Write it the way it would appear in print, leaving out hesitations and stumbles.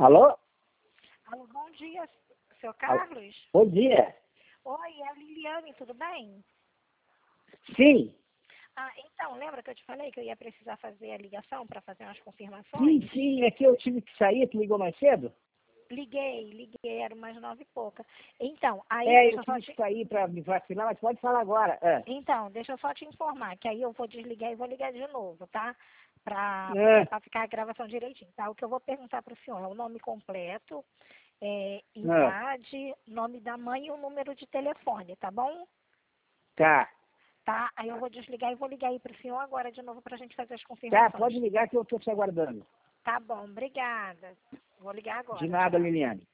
Alô? Alô, bom dia, seu Carlos. Bom dia. Oi, é a Liliane, tudo bem? Sim, Então, lembra que eu te falei que eu ia precisar fazer a ligação para fazer umas confirmações? sim, é que eu tive que sair, tu ligou mais cedo? Liguei, era umas 9 e pouca. Então, Eu tive que sair para me vacinar, mas pode falar agora. Então, deixa eu só te informar, que aí eu vou desligar e vou ligar de novo, tá? Para É, ficar a gravação direitinho, tá? O que eu vou perguntar para o senhor é o nome completo, é, idade, nome da mãe e o número de telefone, tá bom? tá. Tá? Aí eu vou desligar e vou ligar aí para o senhor agora de novo para a gente fazer as Tá, confirmações. pode ligar que eu estou te aguardando. Tá bom, obrigada. Vou ligar De agora, nada, tchau. Liliane.